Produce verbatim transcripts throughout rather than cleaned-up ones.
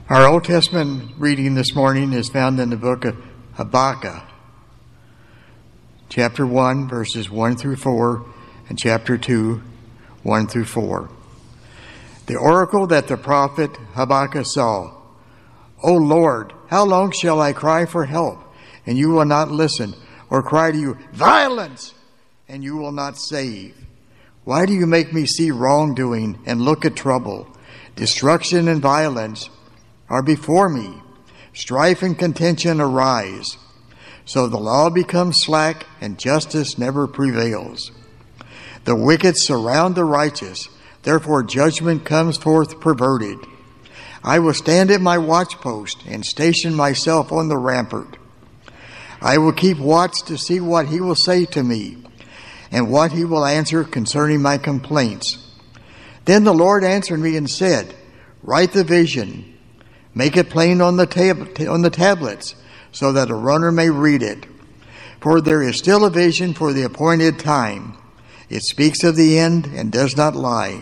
Our Old Testament reading this morning is found in the book of Habakkuk, chapter one, verses one through four, and chapter two, one through four. The oracle that the prophet Habakkuk saw. O Lord, how long shall I cry for help, and you will not listen, or cry to you, violence, and you will not save? Why do you make me see wrongdoing and look at trouble? Destruction and violence are before me. Strife and contention arise. So the law becomes slack and justice never prevails. The wicked surround the righteous. Therefore judgment comes forth perverted. I will stand at my watchpost and station myself on the rampart. I will keep watch to see what he will say to me and what he will answer concerning my complaints. Then the Lord answered me and said, write the vision. Make it plain on the tab- on the tablets, so that a runner may read it. For there is still a vision for the appointed time. It speaks of the end and does not lie.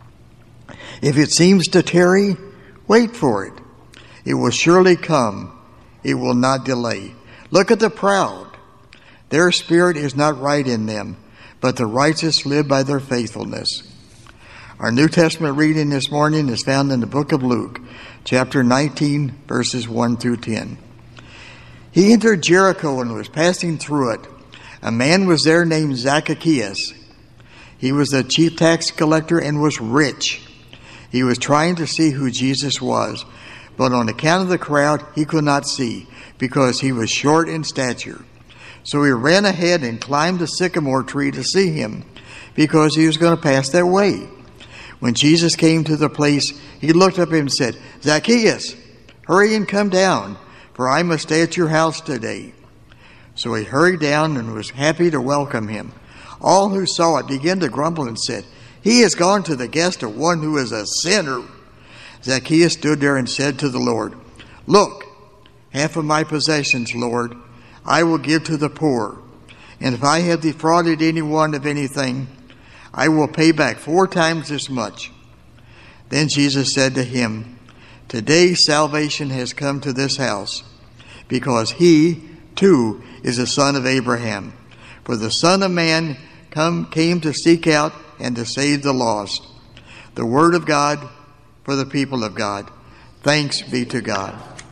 If it seems to tarry, wait for it. It will surely come. It will not delay. Look at the proud. Their spirit is not right in them, but the righteous live by their faithfulness. Our New Testament reading this morning is found in the book of Luke, chapter nineteen, verses one through ten. He entered Jericho and was passing through it. A man was there named Zacchaeus. He was the chief tax collector and was rich. He was trying to see who Jesus was, but on account of the crowd, he could not see, because he was short in stature. So he ran ahead and climbed a sycamore tree to see him, because he was going to pass that way. When Jesus came to the place, he looked up at him and said, Zacchaeus, hurry and come down, for I must stay at your house today. So he hurried down and was happy to welcome him. All who saw it began to grumble and said, he has gone to the guest of one who is a sinner. Zacchaeus stood there and said to the Lord, look, half of my possessions, Lord, I will give to the poor. And if I have defrauded anyone of anything, I will pay back four times as much. Then Jesus said to him, today salvation has come to this house, because he, too, is a son of Abraham. For the Son of Man come, came to seek out and to save the lost. The word of God for the people of God. Thanks be to God.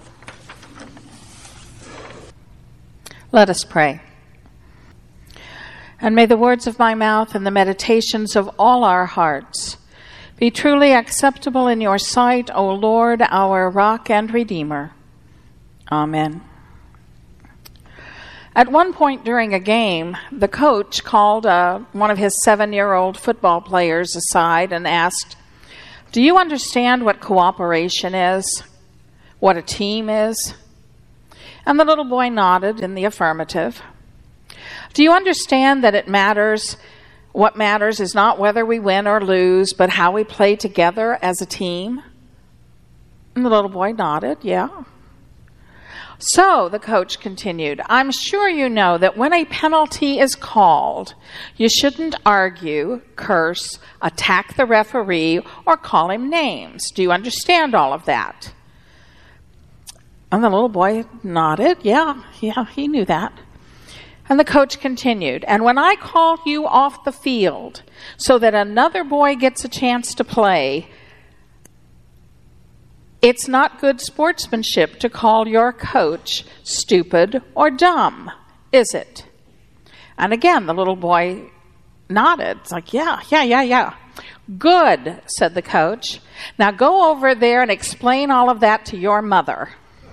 Let us pray. And may the words of my mouth and the meditations of all our hearts be truly acceptable in your sight, O Lord, our rock and redeemer. Amen. At one point during a game, the coach called uh, one of his seven-year-old football players aside and asked, do you understand what cooperation is? What a team is? And the little boy nodded in the affirmative. Do you understand that it matters? What matters is not whether we win or lose, but how we play together as a team? And the little boy nodded, yeah. So, the coach continued, I'm sure you know that when a penalty is called, you shouldn't argue, curse, attack the referee, or call him names. Do you understand all of that? And the little boy nodded, yeah, yeah, he knew that. And the coach continued, and when I call you off the field so that another boy gets a chance to play, it's not good sportsmanship to call your coach stupid or dumb, is it? And again, the little boy nodded. It's like, yeah, yeah, yeah, yeah. Good, said the coach. Now go over there and explain all of that to your mother.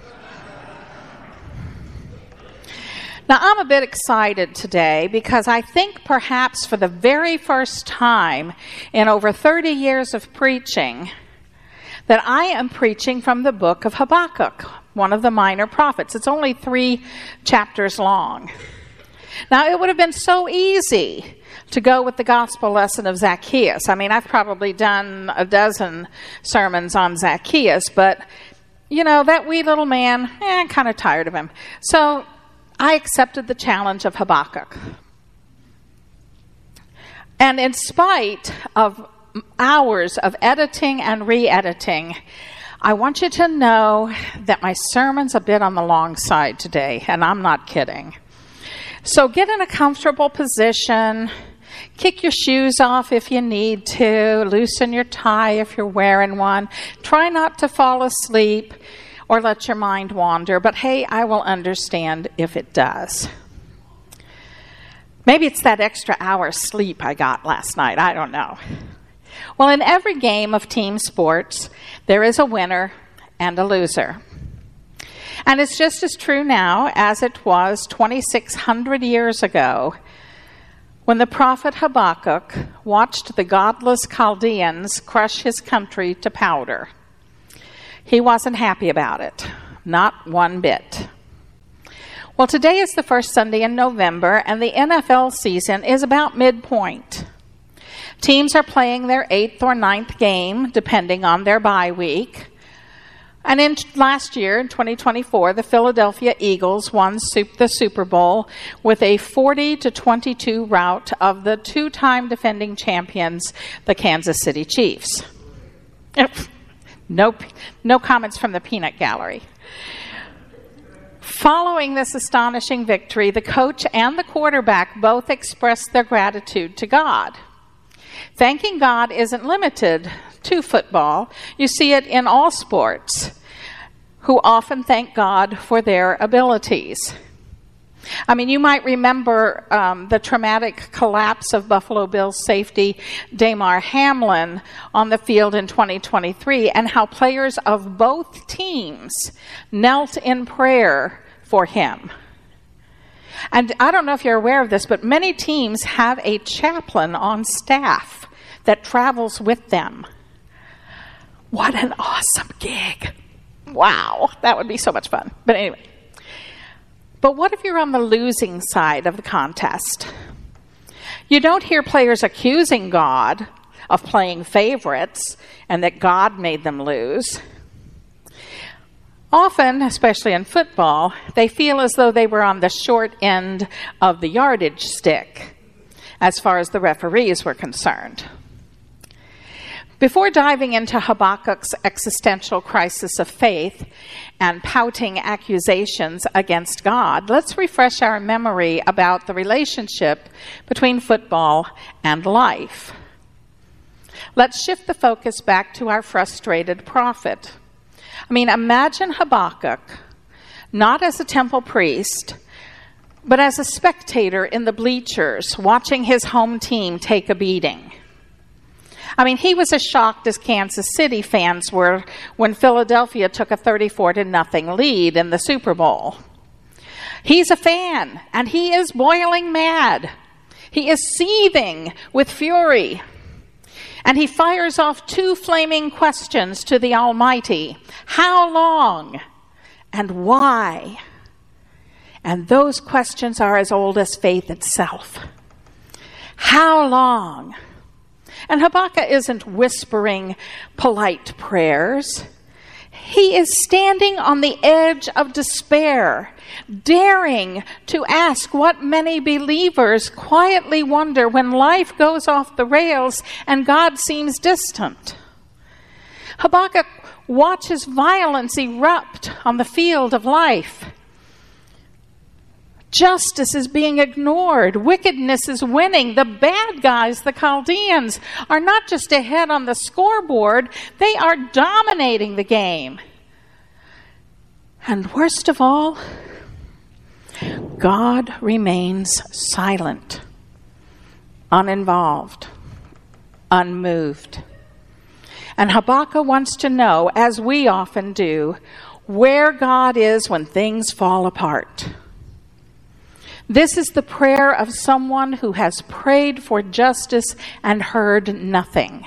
Now, I'm a bit excited today because I think perhaps for the very first time in over thirty years of preaching that I am preaching from the book of Habakkuk, one of the minor prophets. It's only three chapters long. Now, it would have been so easy to go with the gospel lesson of Zacchaeus. I mean, I've probably done a dozen sermons on Zacchaeus, but, you know, that wee little man, eh, I'm kind of tired of him. So I accepted the challenge of Habakkuk. And in spite of hours of editing and re-editing, I want you to know that my sermon's a bit on the long side today, and I'm not kidding. So get in a comfortable position, kick your shoes off if you need to, loosen your tie if you're wearing one. Try not to fall asleep or let your mind wander, but hey, I will understand if it does. Maybe it's that extra hour sleep I got last night, I don't know. Well, in every game of team sports, there is a winner and a loser. And it's just as true now as it was twenty-six hundred years ago when the prophet Habakkuk watched the godless Chaldeans crush his country to powder. He wasn't happy about it, not one bit. Well, today is the first Sunday in November, and the N F L season is about midpoint. Teams are playing their eighth or ninth game, depending on their bye week. And in last year, in twenty twenty-four, the Philadelphia Eagles won the Super Bowl with a forty to twenty-two rout of the two-time defending champions, the Kansas City Chiefs. No, no comments from the peanut gallery. Following this astonishing victory, the coach and the quarterback both expressed their gratitude to God. Thanking God isn't limited to football. You see it in all sports, who often thank God for their abilities. I mean, you might remember um, the traumatic collapse of Buffalo Bills safety Damar Hamlin on the field in twenty twenty-three, and how players of both teams knelt in prayer for him. And I don't know if you're aware of this, but many teams have a chaplain on staff that travels with them. What an awesome gig. Wow, that would be so much fun. But anyway. But what if you're on the losing side of the contest? You don't hear players accusing God of playing favorites and that God made them lose. Often, especially in football, they feel as though they were on the short end of the yardage stick as far as the referees were concerned. Before diving into Habakkuk's existential crisis of faith and pouting accusations against God, let's refresh our memory about the relationship between football and life. Let's shift the focus back to our frustrated prophet. I mean, imagine Habakkuk, not as a temple priest, but as a spectator in the bleachers, watching his home team take a beating. I mean, he was as shocked as Kansas City fans were when Philadelphia took a thirty-four to nothing lead in the Super Bowl. He's a fan, and he is boiling mad. He is seething with fury. And he fires off two flaming questions to the Almighty. How long? And why? And those questions are as old as faith itself. How long? And Habakkuk isn't whispering polite prayers. He is standing on the edge of despair, daring to ask what many believers quietly wonder when life goes off the rails and God seems distant. Habakkuk watches violence erupt on the field of life. Justice is being ignored. Wickedness is winning. The bad guys, the Chaldeans, are not just ahead on the scoreboard, they are dominating the game. And worst of all, God remains silent, uninvolved, unmoved. And Habakkuk wants to know, as we often do, where God is when things fall apart. This is the prayer of someone who has prayed for justice and heard nothing,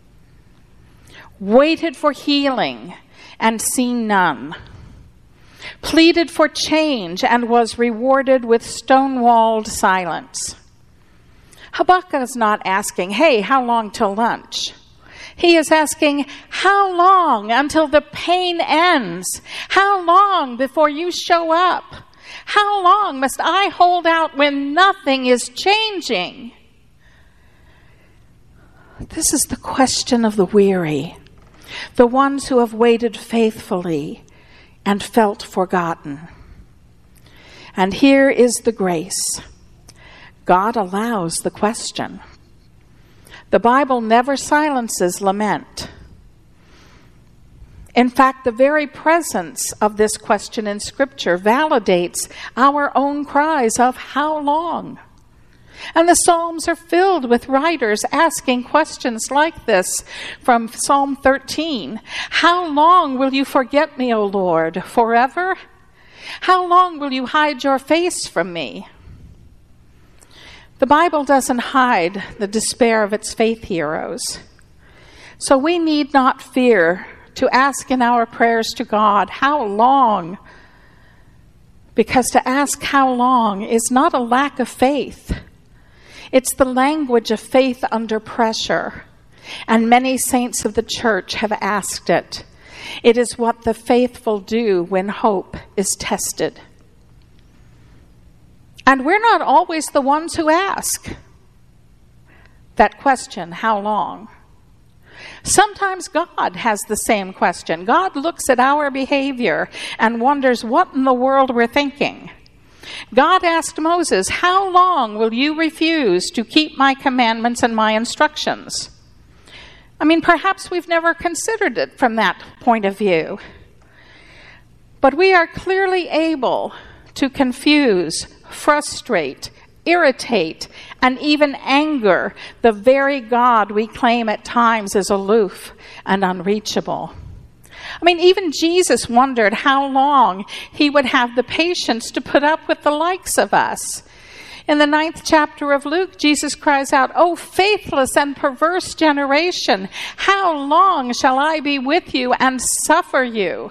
waited for healing and seen none, pleaded for change and was rewarded with stonewalled silence. Habakkuk is not asking, hey, how long till lunch? He is asking, how long until the pain ends? How long before you show up? How long must I hold out when nothing is changing? This is the question of the weary. the ones who have waited faithfully and felt forgotten. And here is the grace. God allows the question. The Bible never silences lament. In fact, the very presence of this question in Scripture validates our own cries of how long? And the Psalms are filled with writers asking questions like this from Psalm thirteen. How long will you forget me, O Lord? Forever? How long will you hide your face from me? The Bible doesn't hide the despair of its faith heroes. So we need not fear to ask in our prayers to God, how long? Because to ask how long is not a lack of faith. It's the language of faith under pressure. And many saints of the church have asked it. It is what the faithful do when hope is tested. And we're not always the ones who ask that question, how long? Sometimes God has the same question. God looks at our behavior and wonders what in the world we're thinking. God asked Moses, how long will you refuse to keep my commandments and my instructions? I mean, perhaps we've never considered it from that point of view. But we are clearly able to confuse, frustrate, irritate, and even anger the very God we claim at times is aloof and unreachable. I mean, even Jesus wondered how long he would have the patience to put up with the likes of us. In the ninth chapter of Luke, Jesus cries out, "O faithless and perverse generation, how long shall I be with you and suffer you?"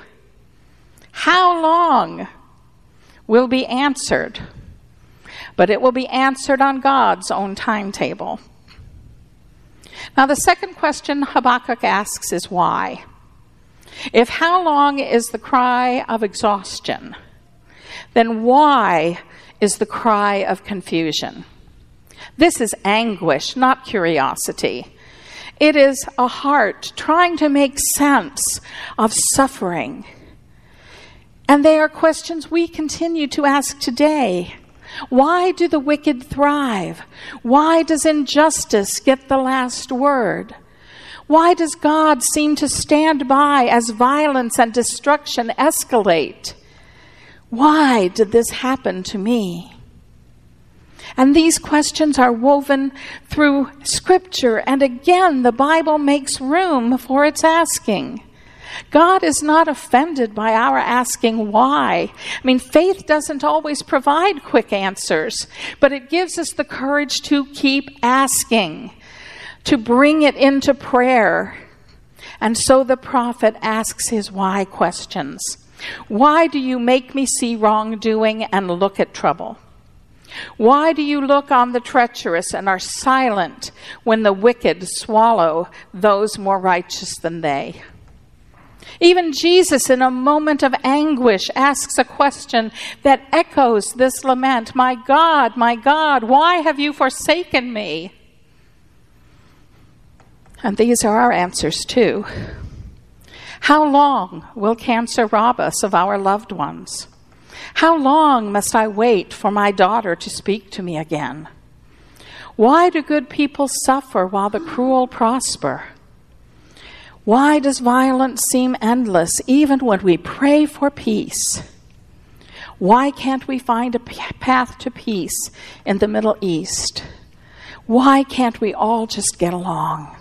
How long will be answered? But it will be answered on God's own timetable. Now, the second question Habakkuk asks is why? If how long is the cry of exhaustion, then why is the cry of confusion? This is anguish, not curiosity. It is a heart trying to make sense of suffering. And they are questions we continue to ask today. Why do the wicked thrive? Why does injustice get the last word? Why does God seem to stand by as violence and destruction escalate? Why did this happen to me? And these questions are woven through Scripture, and again, the Bible makes room for its asking. God is not offended by our asking why. I mean, faith doesn't always provide quick answers, but it gives us the courage to keep asking, to bring it into prayer. And so the prophet asks his why questions. Why do you make me see wrongdoing and look at trouble? Why do you look on the treacherous and are silent when the wicked swallow those more righteous than they? Even Jesus, in a moment of anguish, asks a question that echoes this lament. My God, my God, why have you forsaken me? And these are our answers too. How long will cancer rob us of our loved ones? How long must I wait for my daughter to speak to me again? Why do good people suffer while the cruel prosper? Why does violence seem endless even when we pray for peace? Why can't we find a path to peace in the Middle East? Why can't we all just get along?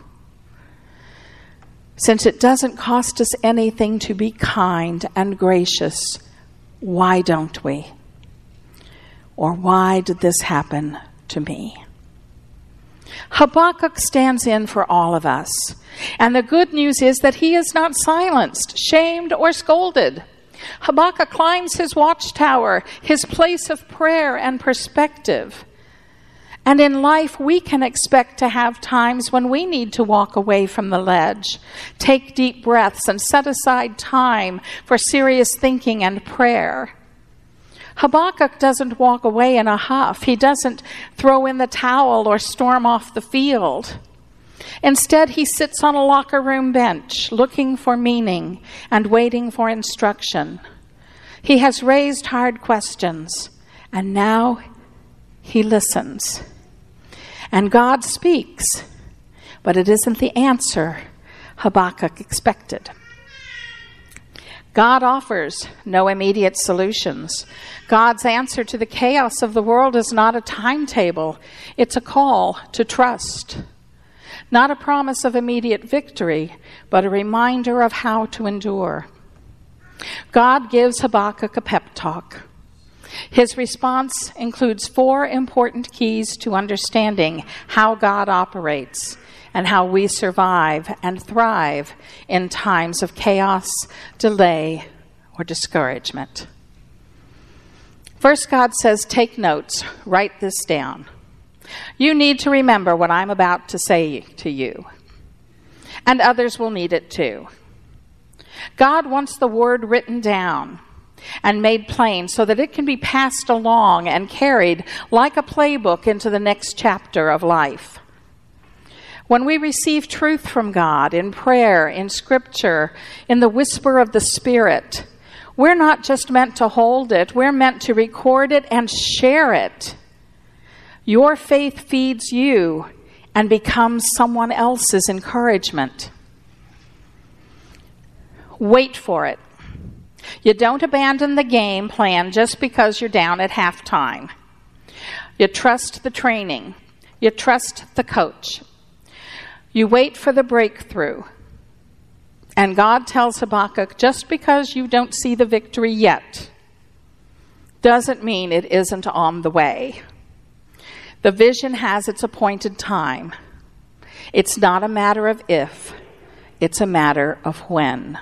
Since it doesn't cost us anything to be kind and gracious, why don't we? Or why did this happen to me? Habakkuk stands in for all of us. And the good news is that he is not silenced, shamed, or scolded. Habakkuk climbs his watchtower, his place of prayer and perspective. And in life, we can expect to have times when we need to walk away from the ledge, take deep breaths, and set aside time for serious thinking and prayer. Habakkuk doesn't walk away in a huff. He doesn't throw in the towel or storm off the field. Instead, he sits on a locker room bench, looking for meaning and waiting for instruction. He has raised hard questions, and now he listens. And God speaks, but it isn't the answer Habakkuk expected. God offers no immediate solutions. God's answer to the chaos of the world is not a timetable. It's a call to trust. Not a promise of immediate victory, but a reminder of how to endure. God gives Habakkuk a pep talk. His response includes four important keys to understanding how God operates and how we survive and thrive in times of chaos, delay, or discouragement. First, God says, take notes, write this down. You need to remember what I'm about to say to you, and others will need it too. God wants the word written down and made plain so that it can be passed along and carried like a playbook into the next chapter of life. When we receive truth from God in prayer, in Scripture, in the whisper of the Spirit, we're not just meant to hold it, we're meant to record it and share it. Your faith feeds you and becomes someone else's encouragement. Wait for it. You don't abandon the game plan just because you're down at halftime. You trust the training. You trust the coach. You wait for the breakthrough. And God tells Habakkuk, just because you don't see the victory yet, doesn't mean it isn't on the way. The vision has its appointed time. It's not a matter of if, it's a matter of when.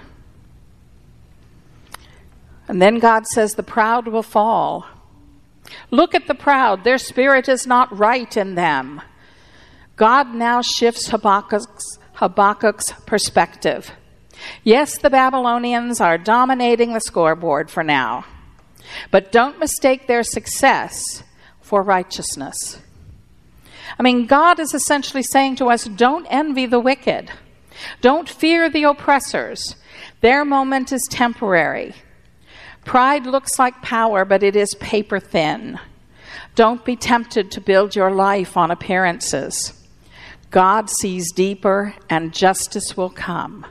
And then God says the proud will fall. Look at the proud. Their spirit is not right in them. God now shifts Habakkuk's, Habakkuk's perspective. Yes, the Babylonians are dominating the scoreboard for now, but don't mistake their success for righteousness. I mean, God is essentially saying to us, don't envy the wicked. Don't fear the oppressors. Their moment is temporary. Pride looks like power, but it is paper thin. Don't be tempted to build your life on appearances. God sees deeper, and justice will come.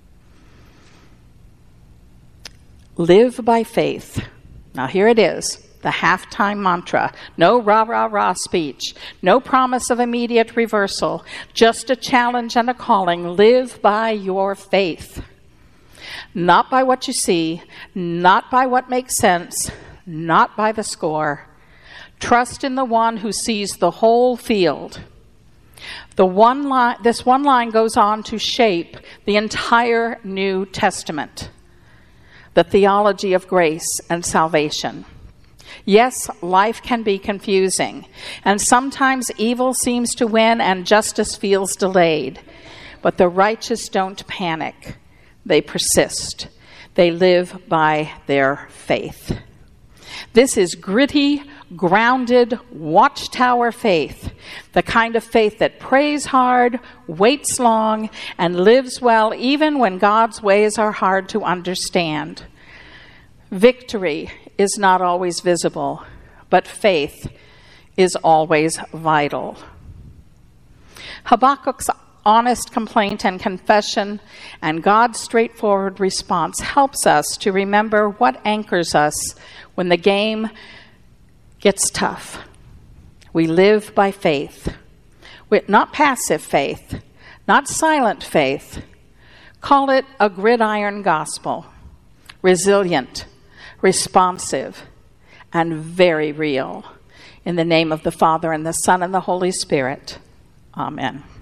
Live by faith. Now here it is, the halftime mantra. No rah, rah, rah speech. No promise of immediate reversal. Just a challenge and a calling. Live by your faith. Not by what you see, not by what makes sense, not by the score. Trust in the one who sees the whole field. The one line, this one line goes on to shape the entire New Testament, the theology of grace and salvation. Yes, life can be confusing, and sometimes evil seems to win and justice feels delayed. But the righteous don't panic. They persist. They live by their faith. This is gritty, grounded, watchtower faith, the kind of faith that prays hard, waits long, and lives well even when God's ways are hard to understand. Victory is not always visible, but faith is always vital. Habakkuk's honest complaint and confession and God's straightforward response helps us to remember what anchors us when the game gets tough. We live by faith, with not passive faith, not silent faith. Call it a gridiron gospel, resilient, responsive, and very real. In the name of the Father, and the Son, and the Holy Spirit. Amen.